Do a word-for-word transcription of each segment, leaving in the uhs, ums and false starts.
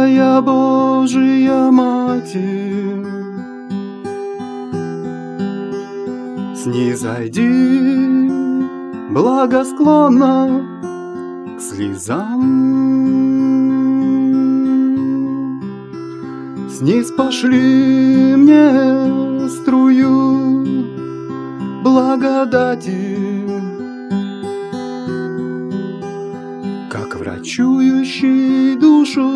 Всепетая Божия Матерь, снизойди благосклонно к слезам, ниспошли мне струю благодати, как врачующий душу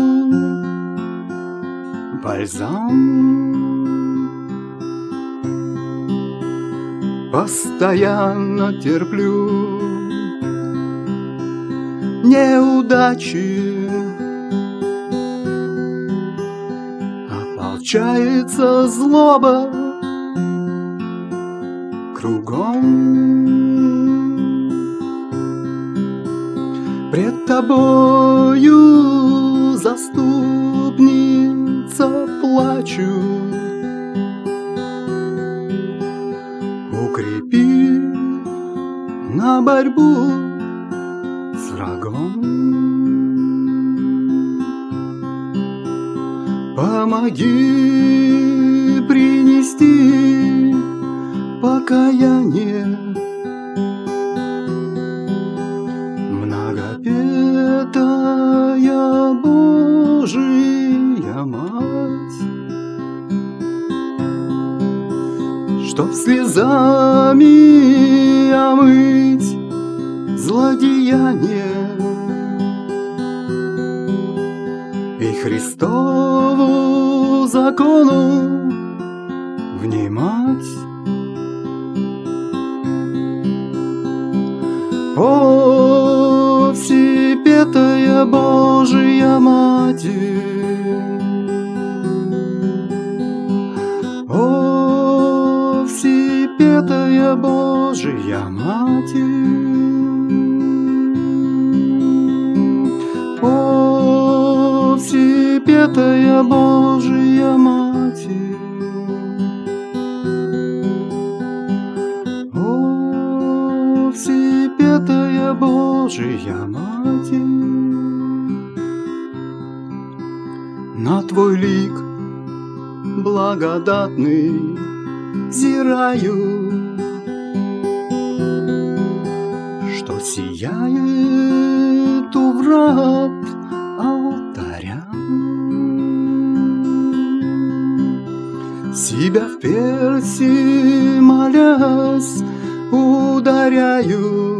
бальзам. Постоянно терплю неудачи, ополчается злоба кругом. Пред тобою, заступница, плачу. Укрепи на борьбу с врагом. Помоги принести покаяние, многопетая Божия Мать, чтоб слезами омыть злодеяние и Христову закону внимать. О, Всепетая Божия Матерь, о, Всепетая Божия Матерь, о, Всепетая Божия Матерь, о, Всепетая Божия Матерь, на Твой лик благодатный взираю, что сияет у врат алтаря. Себя в перси молясь ударяю,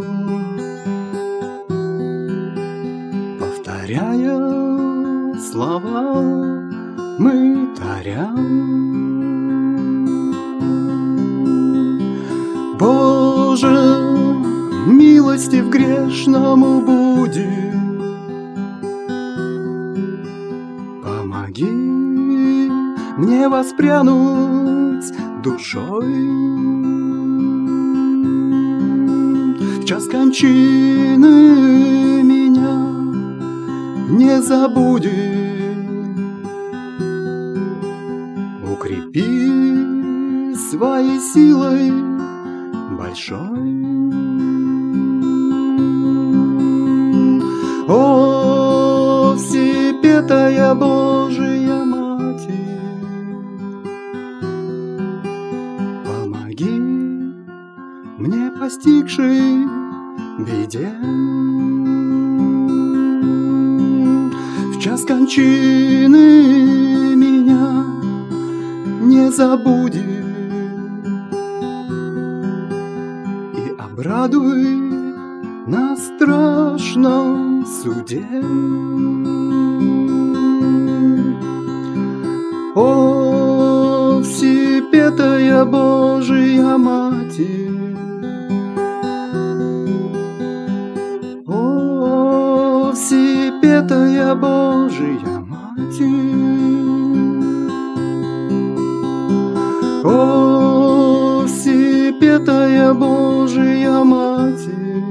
повторяя слова мытаря. Боже, милостив грешному буди, помоги мне воспрянуть душой. В час кончины меня не забуди, укрепи своей силой большой. О, Всепетая Божия Матерь, помоги мне, постигшей беде, в час кончины меня не забуди и обрадуй на страшном суде. О, Всепетая Божия Матерь, о, Всепетая Божия Матерь, о, Всепетая Божия Матерь,